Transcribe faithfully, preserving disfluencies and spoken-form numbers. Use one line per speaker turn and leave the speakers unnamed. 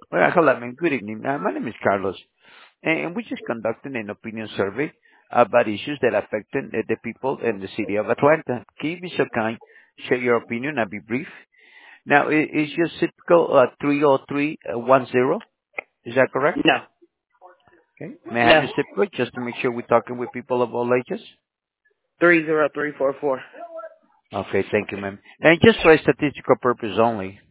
Well, hello, ma'am. Good evening. Uh, my name is Carlos, and, and we're just conducting an opinion survey about issues that affect uh, the people in the city of Atlanta. Can you be so kind, share your opinion? I'll be brief. Now, i- is your zip code uh, three oh three one zero? Is that correct?
No.
Okay. May I have
No.
your zip code just to make sure we're talking with people of all ages?
Three zero three four four.
Okay, thank you, ma'am. And just for statistical purpose only,